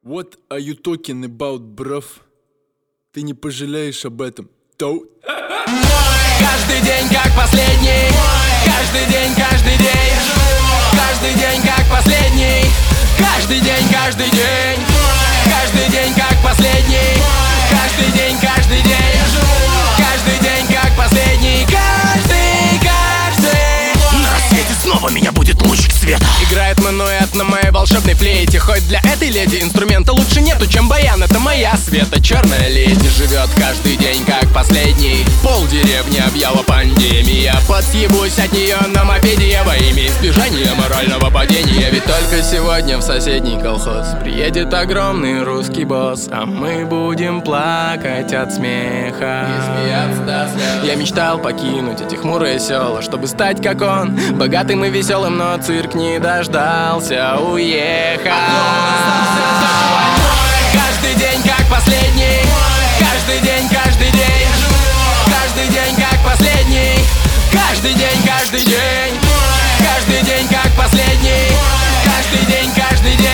What are you talking about, bruv? Ты не пожалеешь об этом, то? Каждый день как последний. Каждый день, каждый день. Каждый день как последний. Каждый день, каждый день. Каждый день как последний. Каждый день, каждый день. Каждый день как последний. На рассвете снова меня будет лучик света. Играет мануэт на моей волшебной флейте. Хоть для этой леди инструмента лучше нету, чем баян. Это моя Света, черная леди. Живет каждый день как последний. Пол деревни объяла пандемия. Подъебусь от нее на мопеде во имя избежания морального падения. Ведь только сегодня в соседний колхоз приедет огромный русский босс, а мы будем плакать от смеха и смеяться до слез. Я мечтал покинуть эти хмурые села, чтобы стать как он, богатым и веселым, но цирк не дождался, уехал. Каждый день как последний. Каждый день, каждый день. Каждый день как последний. Каждый день, каждый день. Каждый день как последний. Каждый день, каждый день.